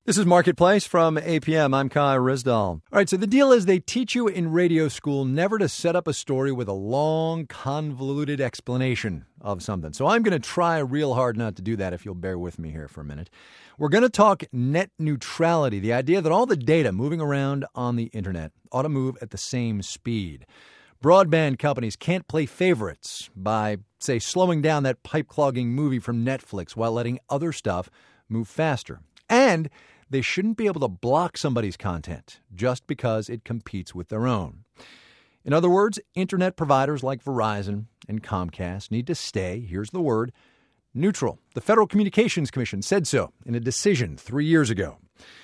This is Marketplace from APM. I'm Kai Rizdal. All right, so the deal is they teach you in radio school never to set up a story with a long, convoluted explanation of something. So I'm going to try real hard not to do that if you'll bear with me here for a minute. We're going to talk net neutrality, the idea that all the data moving around on the internet ought to move at the same speed. Broadband companies can't play favorites by, say, slowing down that pipe-clogging movie from Netflix while letting other stuff move faster. And they shouldn't be able to block somebody's content just because it competes with their own. In other words, internet providers like Verizon and Comcast need to stay, here's the word, neutral. The Federal Communications Commission said so in a decision 3 years ago.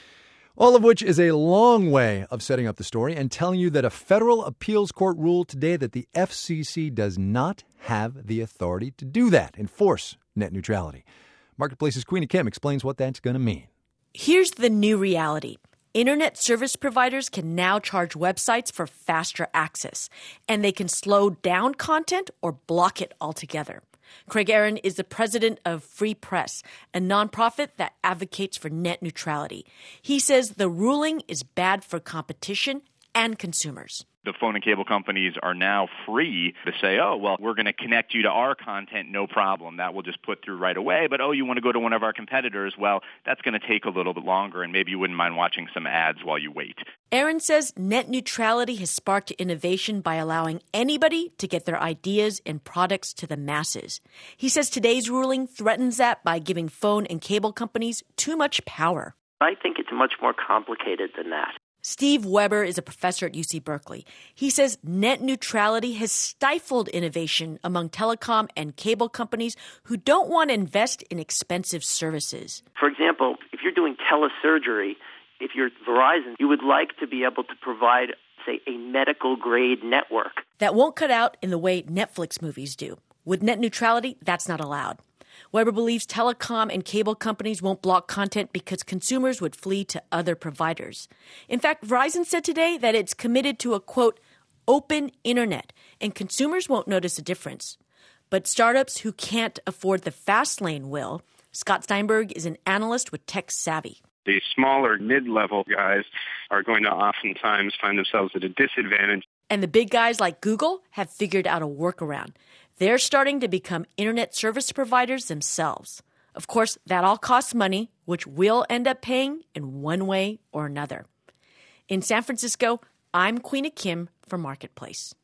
All of which is a long way of setting up the story and telling you that a federal appeals court ruled today that the FCC does not have the authority to do that, enforce net neutrality. Marketplace's Queena Kim explains what that's going to mean. Here's the new reality. Internet service providers can now charge websites for faster access, and they can slow down content or block it altogether. Craig Aaron is the president of Free Press, a nonprofit that advocates for net neutrality. He says the ruling is bad for competition and consumers. The phone and cable companies are now free to say, oh, well, we're going to connect you to our content, no problem. That will just put through right away. But, oh, you want to go to one of our competitors? Well, that's going to take a little bit longer, and maybe you wouldn't mind watching some ads while you wait. Aaron says net neutrality has sparked innovation by allowing anybody to get their ideas and products to the masses. He says today's ruling threatens that by giving phone and cable companies too much power. I think it's much more complicated than that. Steve Weber is a professor at UC Berkeley. He says net neutrality has stifled innovation among telecom and cable companies who don't want to invest in expensive services. For example, if you're doing telesurgery, if you're Verizon, you would like to be able to provide, say, a medical-grade network. That won't cut out in the way Netflix movies do. With net neutrality, that's not allowed. Weber believes telecom and cable companies won't block content because consumers would flee to other providers. In fact, Verizon said today that it's committed to a, quote, open internet, and consumers won't notice a difference. But startups who can't afford the fast lane will. Scott Steinberg is an analyst with Tech Savvy. The smaller mid-level guys are going to oftentimes find themselves at a disadvantage. And the big guys like Google have figured out a workaround. They're starting to become internet service providers themselves. Of course, that all costs money, which we'll end up paying in one way or another. In San Francisco, I'm Queena Kim for Marketplace.